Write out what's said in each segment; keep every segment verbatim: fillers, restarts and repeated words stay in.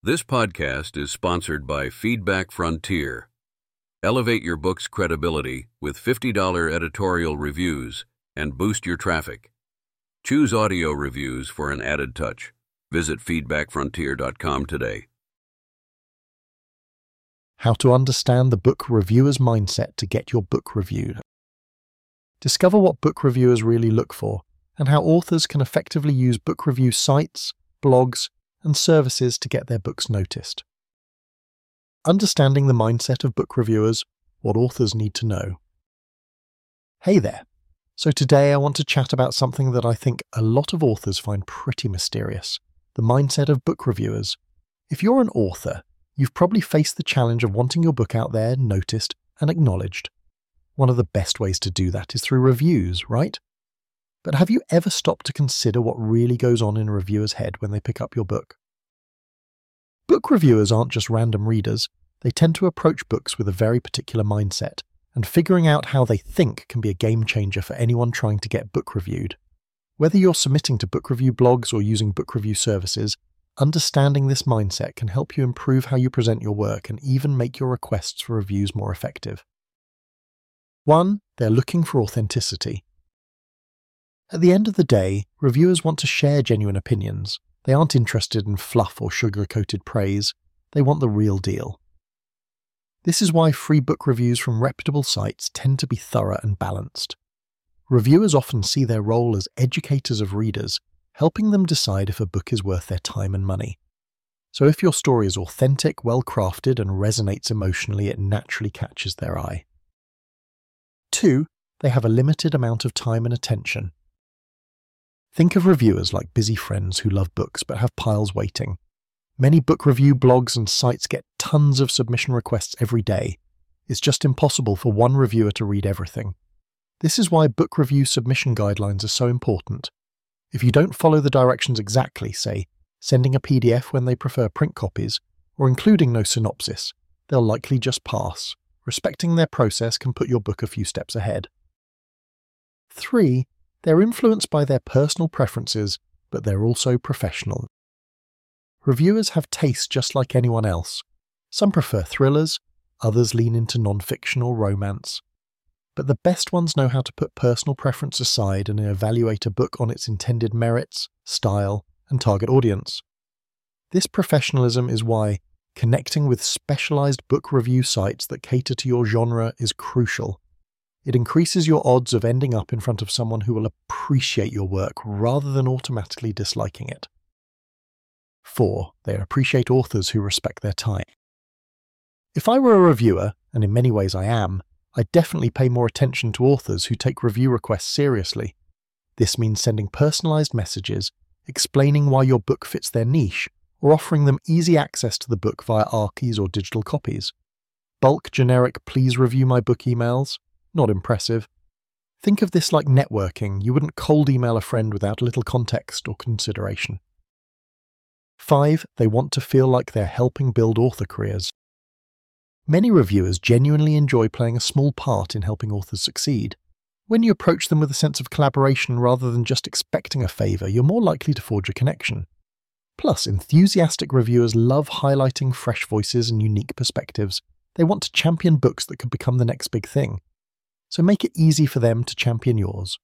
This podcast is sponsored by Feedback Frontier. Elevate your book's credibility with fifty dollars editorial reviews and boost your traffic. Choose audio reviews for an added touch. Visit feedback frontier dot com today. How to understand the book reviewer's mindset to get your book reviewed. Discover what book reviewers really look for and how authors can effectively use book review sites, blogs, and services to get their books noticed. Understanding the mindset of book reviewers, what authors need to know. Hey there. So today I want to chat about something that I think a lot of authors find pretty mysterious, the mindset of book reviewers. If you're an author, you've probably faced the challenge of wanting your book out there, noticed, and acknowledged. One of the best ways to do that is through reviews, right? But have you ever stopped to consider what really goes on in a reviewer's head when they pick up your book? Book reviewers aren't just random readers. They tend to approach books with a very particular mindset, and figuring out how they think can be a game changer for anyone trying to get book reviewed. Whether you're submitting to book review blogs or using book review services, understanding this mindset can help you improve how you present your work and even make your requests for reviews more effective. One, they're looking for authenticity. At the end of the day, reviewers want to share genuine opinions. They aren't interested in fluff or sugar-coated praise. They want the real deal. This is why free book reviews from reputable sites tend to be thorough and balanced. Reviewers often see their role as educators of readers, helping them decide if a book is worth their time and money. So if your story is authentic, well-crafted, and resonates emotionally, it naturally catches their eye. Two, they have a limited amount of time and attention. Think of reviewers like busy friends who love books but have piles waiting. Many book review blogs and sites get tons of submission requests every day. It's just impossible for one reviewer to read everything. This is why book review submission guidelines are so important. If you don't follow the directions exactly, say, sending a P D F when they prefer print copies, or including no synopsis, they'll likely just pass. Respecting their process can put your book a few steps ahead. Three, they're influenced by their personal preferences, but they're also professional. Reviewers have tastes just like anyone else. Some prefer thrillers, others lean into non-fiction or romance. But the best ones know how to put personal preference aside and evaluate a book on its intended merits, style, and target audience. This professionalism is why connecting with specialized book review sites that cater to your genre is crucial. It increases your odds of ending up in front of someone who will appreciate your work rather than automatically disliking it. Four, they appreciate authors who respect their time. If I were a reviewer, and in many ways I am, I'd definitely pay more attention to authors who take review requests seriously. This means sending personalized messages, explaining why your book fits their niche, or offering them easy access to the book via ARCIs or digital copies. Bulk generic please review my book emails? Not impressive. Think of this like networking. You wouldn't cold email a friend without a little context or consideration. Five, they want to feel like they're helping build author careers. Many reviewers genuinely enjoy playing a small part in helping authors succeed. When you approach them with a sense of collaboration rather than just expecting a favor, you're more likely to forge a connection. Plus, enthusiastic reviewers love highlighting fresh voices and unique perspectives. They want to champion books that could become the next big thing. So make it easy for them to champion yours.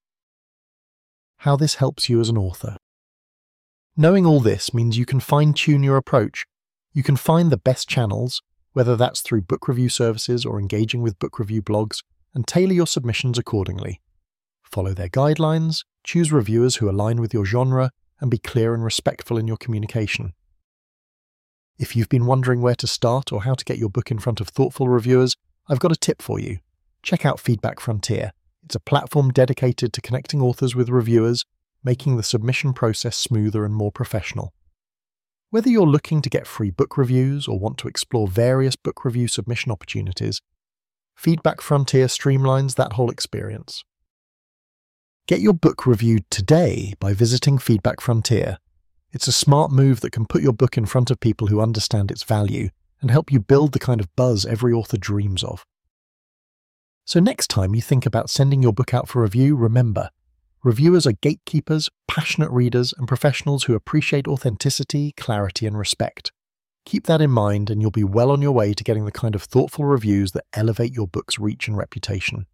How this helps you as an author. Knowing all this means you can fine-tune your approach. You can find the best channels, whether that's through book review services or engaging with book review blogs, and tailor your submissions accordingly. Follow their guidelines, choose reviewers who align with your genre, and be clear and respectful in your communication. If you've been wondering where to start or how to get your book in front of thoughtful reviewers, I've got a tip for you. Check out Feedback Frontier. It's a platform dedicated to connecting authors with reviewers, making the submission process smoother and more professional. Whether you're looking to get free book reviews or want to explore various book review submission opportunities, Feedback Frontier streamlines that whole experience. Get your book reviewed today by visiting Feedback Frontier. It's a smart move that can put your book in front of people who understand its value and help you build the kind of buzz every author dreams of. So next time you think about sending your book out for review, remember, reviewers are gatekeepers, passionate readers, and professionals who appreciate authenticity, clarity, and respect. Keep that in mind and you'll be well on your way to getting the kind of thoughtful reviews that elevate your book's reach and reputation.